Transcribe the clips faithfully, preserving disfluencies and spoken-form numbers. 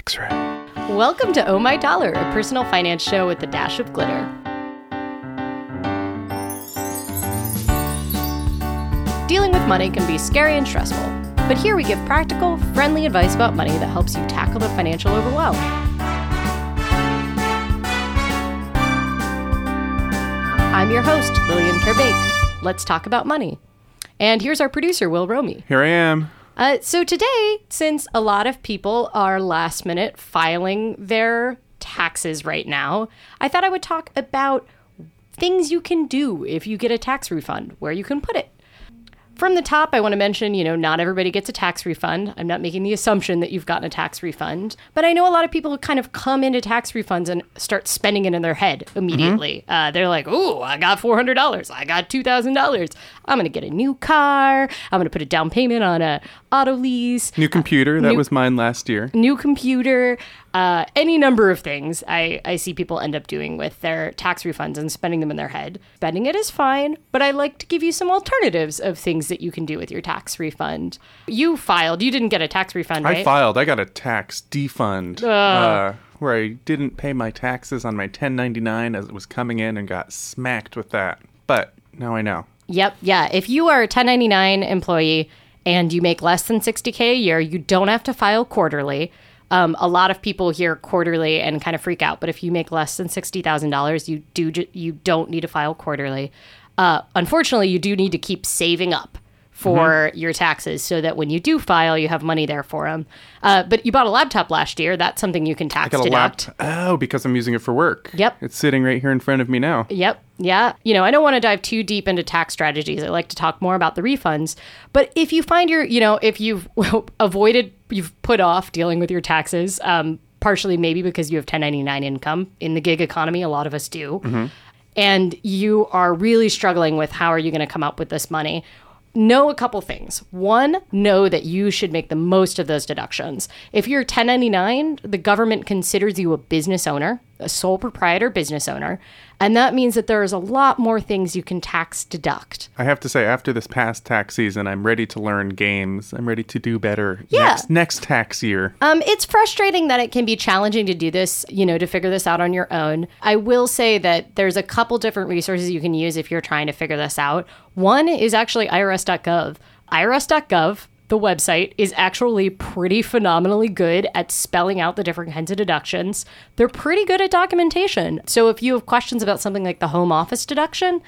X-ray. Welcome to Oh My Dollar, a personal finance show with a dash of glitter. Dealing with money can be scary and stressful, but here we give practical, friendly advice about money that helps you tackle the financial overwhelm. I'm your host, Lillian Kerbake. Let's talk about money. And here's our producer, Will Romy. Here I am. Uh, so today, since a lot of people are last minute filing their taxes right now, I thought I would talk about things you can do if you get a tax refund, where you can put it. From the top, I want to mention, you know, not everybody gets a tax refund. I'm not making the assumption that you've gotten a tax refund. But I know a lot of people kind of come into tax refunds and start spending it in their head immediately. Mm-hmm. Uh, they're like, oh, I got four hundred dollars. I got two thousand dollars. I'm going to get a new car. I'm going to put a down payment on a auto lease. New computer. That new, was mine last year. New computer. Uh, any number of things I, I see people end up doing with their tax refunds and spending them in their head. Spending it is fine, but I like to give you some alternatives of things that you can do with your tax refund. You filed. You didn't get a tax refund, right? I filed. I got a tax defund. Uh, uh, where I didn't pay my taxes on my ten ninety-nine as it was coming in and got smacked with that. But now I know. Yep. Yeah. If you are a ten ninety-nine employee and you make less than sixty K a year, you don't have to file quarterly. Um, a lot of people hear quarterly and kind of freak out, but if you make less than sixty thousand dollars, you do you don't need to file quarterly. Uh, unfortunately, you do need to keep saving up for mm-hmm. your taxes so that when you do file, you have money there for them. Uh, but you bought a laptop last year. That's something you can tax I got a deduct. Lap- oh, because I'm using it for work. Yep. It's sitting right here in front of me now. Yep. Yeah. You know, I don't want to dive too deep into tax strategies. I like to talk more about the refunds. But if you find your, you know, if you've avoided, you've put off dealing with your taxes, um, partially maybe because you have ten ninety-nine income in the gig economy, a lot of us do, mm-hmm. and you are really struggling with how are you going to come up with this money, know a couple things. One, know that you should make the most of those deductions. If you're ten ninety-nine, the government considers you a business owner, a sole proprietor business owner, and that means that there's a lot more things you can tax deduct. I have to say, after this past tax season, I'm ready to learn games. I'm ready to do better yeah. next, next tax year. Um, it's frustrating that it can be challenging to do this, you know, to figure this out on your own. I will say that there's a couple different resources you can use if you're trying to figure this out. One is actually I R S dot gov. I R S dot gov, the website, is actually pretty phenomenally good at spelling out the different kinds of deductions. They're pretty good at documentation. So if you have questions about something like the home office deduction,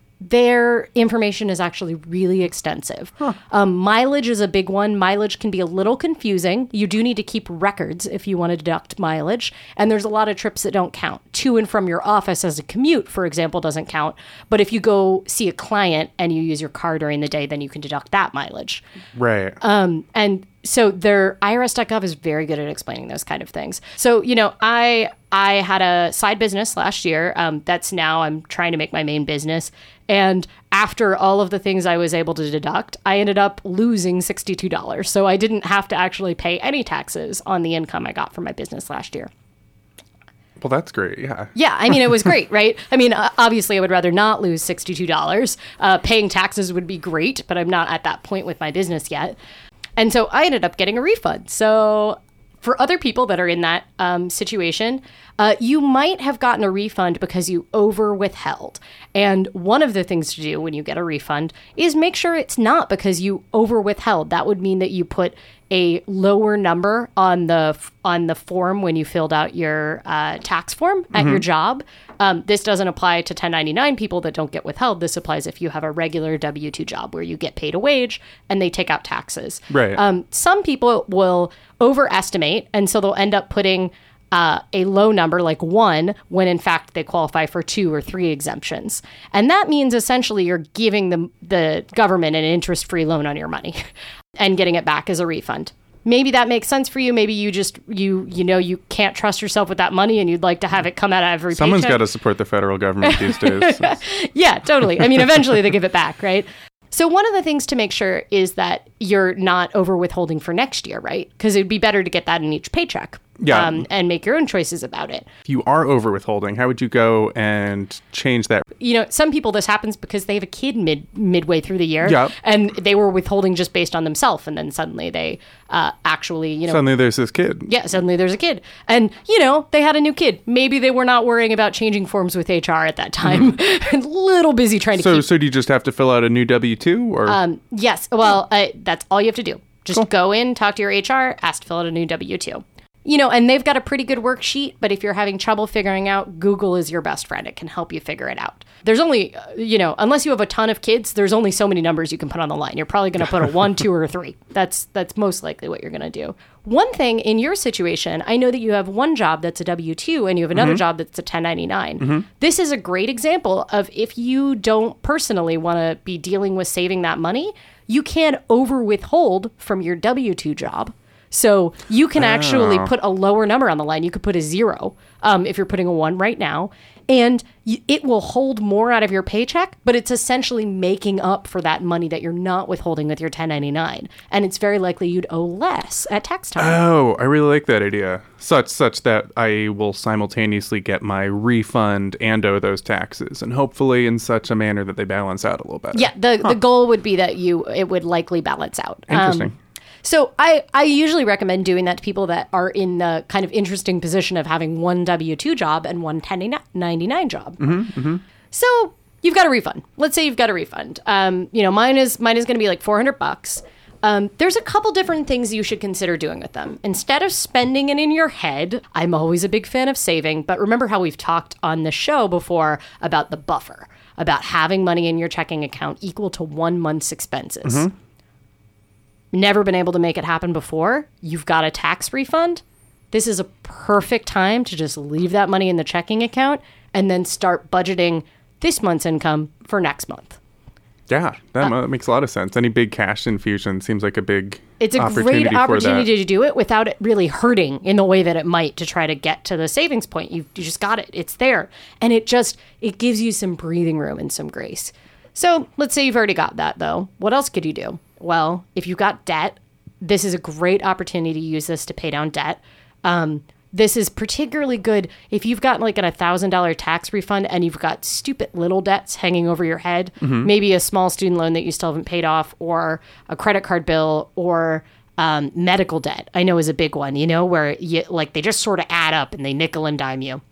their information is actually really extensive. Huh. Um, mileage is a big one. Mileage can be a little confusing. You do need to keep records if you want to deduct mileage. And there's a lot of trips that don't count. To and from your office as a commute, for example, doesn't count. But if you go see a client and you use your car during the day, then you can deduct that mileage. Right. Um, and so their I R S dot gov is very good at explaining those kind of things. So, you know, I I had a side business last year. Um, that's now I'm trying to make my main business. And after all of the things I was able to deduct, I ended up losing sixty-two dollars. So I didn't have to actually pay any taxes on the income I got from my business last year. Well, that's great. Yeah. Yeah. I mean, it was great, right? I mean, uh, obviously, I would rather not lose sixty-two dollars. Uh, paying taxes would be great, but I'm not at that point with my business yet. And so I ended up getting a refund. So for other people that are in that um, situation, uh, you might have gotten a refund because you over withheld. And one of the things to do when you get a refund is make sure it's not because you over withheld. That would mean that you put a lower number on the on the form when you filled out your uh, tax form at mm-hmm. your job. Um, this doesn't apply to ten ninety-nine people that don't get withheld. This applies if you have a regular W two job where you get paid a wage and they take out taxes. Right. Um, some people will overestimate, and so they'll end up putting uh, a low number like one when in fact they qualify for two or three exemptions. And that means essentially you're giving the, the government an interest-free loan on your money and getting it back as a refund. Maybe that makes sense for you. Maybe you just, you you know, you can't trust yourself with that money and you'd like to have it come out of every Someone's paycheck. got to support the federal government these days. Yeah, totally. I mean, eventually they give it back, right? So one of the things to make sure is that you're not over withholding for next year, right? Because it'd be better to get that in each paycheck. Yeah. um, and make your own choices about it. If you are over withholding, how would you go and change that? You know, some people this happens because they have a kid mid midway through the year, Yep. and they were withholding just based on themselves, and then suddenly they uh, actually, you know, Suddenly there's this kid. yeah, suddenly there's a kid, and you know they had a new kid. Maybe they were not worrying about changing forms with H R at that time. A little busy trying to So, keep. so do you just have to fill out a new W two, or Um, yes, well, uh, that's all you have to do. Just Cool. go in, talk to your H R, ask to fill out a new W two. You know, and they've got a pretty good worksheet, but if you're having trouble figuring out, Google is your best friend. It can help you figure it out. There's only, uh, you know, unless you have a ton of kids, there's only so many numbers you can put on the line. You're probably going to put a one, two, or a three. That's that's most likely what you're going to do. One thing in your situation, I know that you have one job that's a W two and you have another job that's a ten ninety-nine. This is a great example of if you don't personally want to be dealing with saving that money, you can over withhold from your W two job. So you can actually Oh. put a lower number on the line. You could put a zero um, if you're putting a one right now. And y- it will hold more out of your paycheck, but it's essentially making up for that money that you're not withholding with your ten ninety-nine. And it's very likely you'd owe less at tax time. Oh, I really like that idea. Such such that I will simultaneously get my refund and owe those taxes, and hopefully in such a manner that they balance out a little better. Yeah, the, the goal would be that you it would likely balance out. Um, Interesting. So I, I usually recommend doing that to people that are in the kind of interesting position of having one W two job and one ten ninety-nine job. Mm-hmm, mm-hmm. So you've got a refund. Let's say you've got a refund. Um, you know, mine is mine is going to be like four hundred bucks. Um, there's a couple different things you should consider doing with them. Instead of spending it in your head, I'm always a big fan of saving, but remember how we've talked on the show before about the buffer, about having money in your checking account equal to one month's expenses. Mm-hmm. Never been able to make it happen before, you've got a tax refund. This is a perfect time to just leave that money in the checking account and then start budgeting this month's income for next month. Yeah, that mo- makes a lot of sense. Any big cash infusion seems like a big It's a opportunity great for opportunity that. to do it without it really hurting in the way that it might to try to get to the savings point. You you just got it. It's there. And it just, it gives you some breathing room and some grace. So let's say you've already got that though. What else could you do? Well, if you've got debt, this is a great opportunity to use this to pay down debt. Um, this is particularly good if you've got like an one thousand dollars tax refund and you've got stupid little debts hanging over your head, Mm-hmm. maybe a small student loan that you still haven't paid off, or a credit card bill, or um, medical debt. I know is a big one, you know, where you, like they just sort of add up and they nickel and dime you.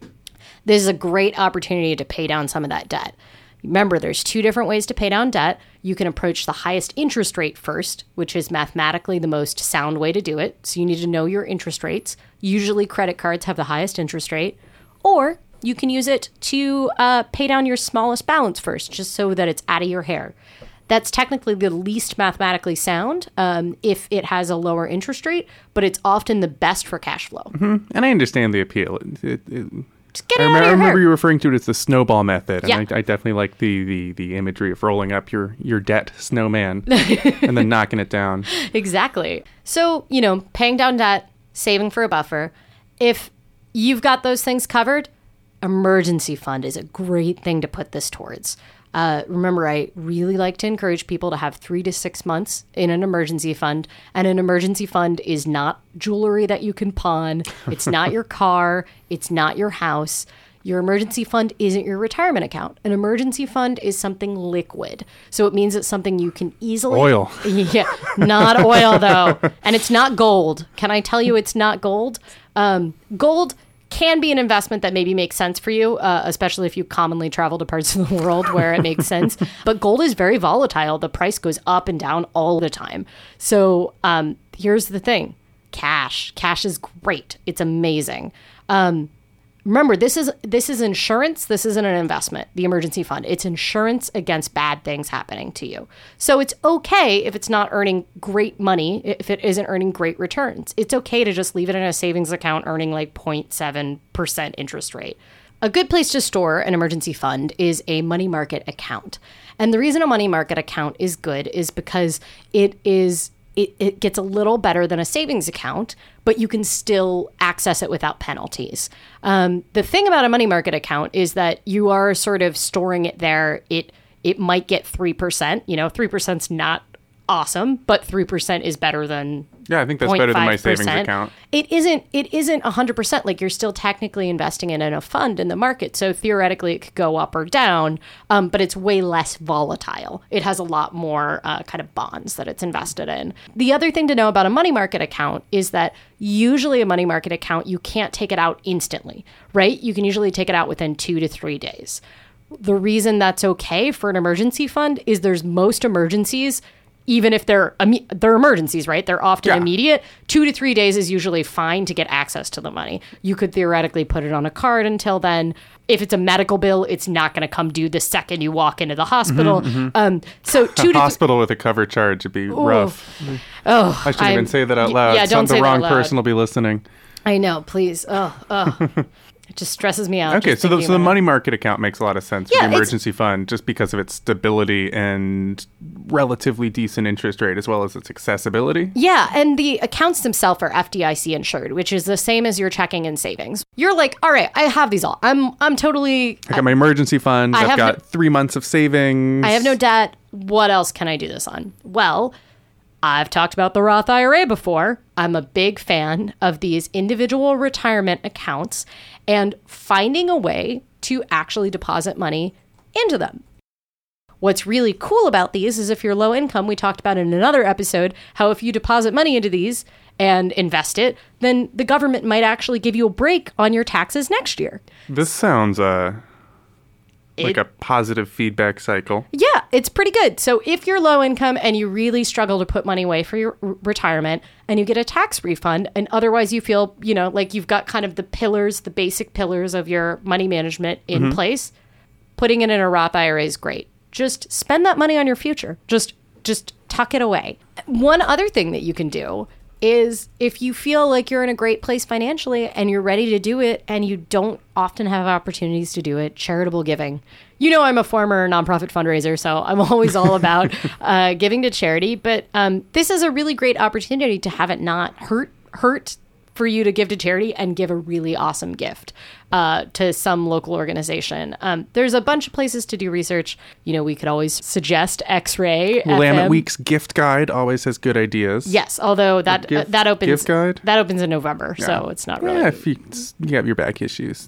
This is a great opportunity to pay down some of that debt. Remember, there's two different ways to pay down debt. You can approach the highest interest rate first, which is mathematically the most sound way to do it. So you need to know your interest rates. Usually credit cards have the highest interest rate. Or you can use it to uh, pay down your smallest balance first, just so that it's out of your hair. That's technically the least mathematically sound um, if it has a lower interest rate, but it's often the best for cash flow. Mm-hmm. And I understand the appeal. It, it, it, Just get I, it remember, out I of your remember hair. you referring to it as the snowball method, and Yeah. I, I definitely like the, the, the imagery of rolling up your, your debt snowman and then knocking it down. Exactly. So, you know, paying down debt, saving for a buffer. If you've got those things covered, emergency fund is a great thing to put this towards. Uh, remember, I really like to encourage people to have three to six months in an emergency fund. And an emergency fund is not jewelry that you can pawn. It's not your car. It's not your house. Your emergency fund isn't your retirement account. An emergency fund is something liquid. So it means it's something you can easily... Oil. Yeah, not oil, though. And it's not gold. Can I tell you it's not gold? Um, gold can be an investment that maybe makes sense for you, uh, especially if you commonly travel to parts of the world where it makes sense. But gold is very volatile. The price goes up and down all the time. So um, here's the thing. Cash. Cash is great. It's amazing. Um, remember, this is this is insurance. This isn't an investment, the emergency fund. It's insurance against bad things happening to you. So it's okay if it's not earning great money, if it isn't earning great returns. It's okay to just leave it in a savings account earning like zero point seven percent interest rate. A good place to store an emergency fund is a money market account. And the reason a money market account is good is because it is It, it gets a little better than a savings account, but you can still access it without penalties. Um, the thing about a money market account is that you are sort of storing it there. It it might get three percent. You know, three percent's not awesome, but three percent is better than Yeah, I think that's better than my savings account. It isn't it isn't one hundred percent. Like, you're still technically investing it in a fund in the market. So theoretically, it could go up or down, um, but it's way less volatile. It has a lot more uh, kind of bonds that it's invested in. The other thing to know about a money market account is that usually a money market account, you can't take it out instantly, right? You can usually take it out within two to three days. The reason that's okay for an emergency fund is there's most emergencies, even if they're they're emergencies, right? They're often yeah. immediate. Two to three days is usually fine to get access to the money. You could theoretically put it on a card until then. If it's a medical bill, it's not going to come due the second you walk into the hospital. Mm-hmm, mm-hmm. Um, so two a to hospital th- with a cover charge would be Ooh. rough. Oh, I shouldn't I'm, even say that out loud. Yeah, don't Some, say the wrong that out loud. person will be listening. I know, please. Oh, oh. It just stresses me out. Okay, so the, so the money market account makes a lot of sense yeah, for the emergency fund just because of its stability and relatively decent interest rate as well as its accessibility. Yeah, and the accounts themselves are F D I C insured, which is the same as your checking and savings. You're like, all right, I have these all. I'm I'm totally... I got my emergency fund. I I've got no, three months of savings. I have no debt. What else can I do this on? Well, I've talked about the Roth I R A before. I'm a big fan of these individual retirement accounts and finding a way to actually deposit money into them. What's really cool about these is if you're low income, we talked about in another episode, how if you deposit money into these and invest it, then the government might actually give you a break on your taxes next year. This sounds uh, like it, a positive feedback cycle. Yeah, it's pretty good. So if you're low income and you really struggle to put money away for your r- retirement and you get a tax refund and otherwise you feel, you know, like you've got kind of the pillars, the basic pillars of your money management in mm-hmm. place, putting it in a Roth I R A is great. Just spend that money on your future. Just just tuck it away. One other thing that you can do is if you feel like you're in a great place financially and you're ready to do it and you don't often have opportunities to do it, charitable giving. You know, I'm a former nonprofit fundraiser, so I'm always all about uh, giving to charity. But um, this is a really great opportunity to have it not hurt hurt for you to give to charity and give a really awesome gift uh, to some local organization. Um, there's a bunch of places to do research. You know, we could always suggest X-Ray. Willamette Week's gift guide always has good ideas. Yes, although that gift, uh, that opens gift guide? that opens in November, yeah. so it's not really. Yeah, if you, you have your back issues.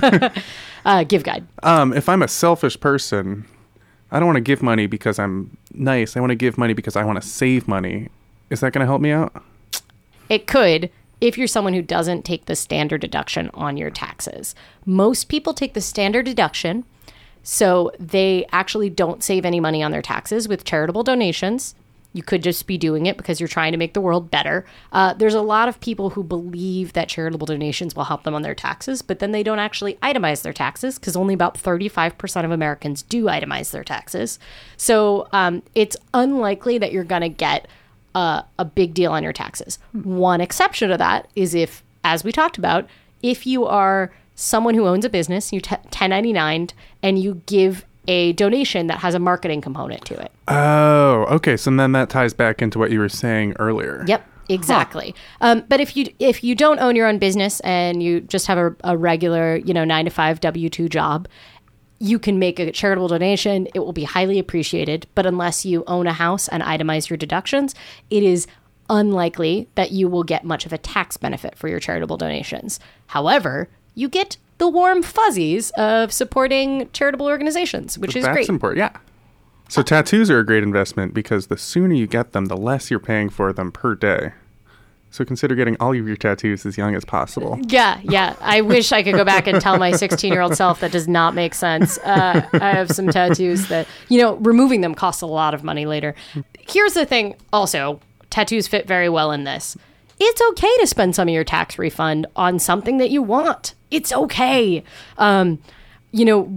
uh, give guide. Um, if I'm a selfish person, I don't want to give money because I'm nice. I want to give money because I want to save money. Is that going to help me out? It could. If you're someone who doesn't take the standard deduction on your taxes. Most people take the standard deduction, so they actually don't save any money on their taxes with charitable donations. You could just be doing it because you're trying to make the world better. Uh, there's a lot of people who believe that charitable donations will help them on their taxes, but then they don't actually itemize their taxes because only about thirty-five percent of Americans do itemize their taxes. So um, it's unlikely that you're going to get Uh, a big deal on your taxes. One exception to that is if, as we talked about, if you are someone who owns a business, you t- ten ninety-nine and you give a donation that has a marketing component to it. Oh, okay. So then that ties back into what you were saying earlier. Yep, exactly. Huh. Um, but if you if you don't own your own business and you just have a, a regular, you know, nine to five W two job, you can make a charitable donation. It will be highly appreciated. But unless you own a house and itemize your deductions, it is unlikely that you will get much of a tax benefit for your charitable donations. However, you get the warm fuzzies of supporting charitable organizations, which so is that's great. That's important, yeah. So tattoos are a great investment because the sooner you get them, the less you're paying for them per day. So consider getting all of your tattoos as young as possible. Yeah, yeah. I wish I could go back and tell my sixteen-year-old self that does not make sense. Uh, I have some tattoos that, you know, removing them costs a lot of money later. Here's the thing also, tattoos fit very well in this. It's okay to spend some of your tax refund on something that you want. It's okay. Um, you know,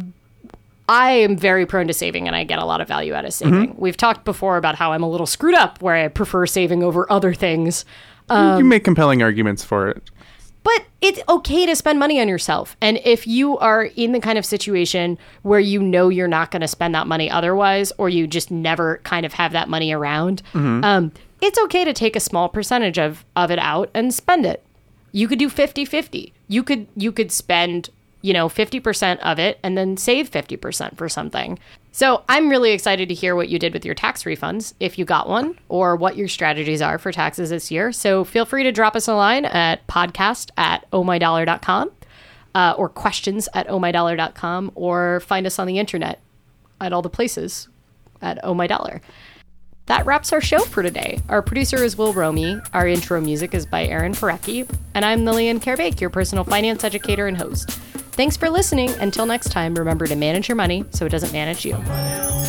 I am very prone to saving and I get a lot of value out of saving. Mm-hmm. We've talked before about how I'm a little screwed up where I prefer saving over other things. Um, you make compelling arguments for it. But it's okay to spend money on yourself. And if you are in the kind of situation where you know you're not going to spend that money otherwise, or you just never kind of have that money around, mm-hmm. um, it's okay to take a small percentage of, of it out and spend it. You could do fifty-fifty. You could you could spend you know, fifty percent of it and then save fifty percent for something. So I'm really excited to hear what you did with your tax refunds, if you got one, or what your strategies are for taxes this year. So feel free to drop us a line at podcast at ohmydollar dot com uh, or questions at ohmydollar dot com, or find us on the internet at all the places at ohmydollar. That wraps our show for today. Our producer is Will Romy. Our intro music is by Aaron Parecki. And I'm Lillian Kerbake, your personal finance educator and host. Thanks for listening. Until next time, remember to manage your money so it doesn't manage you.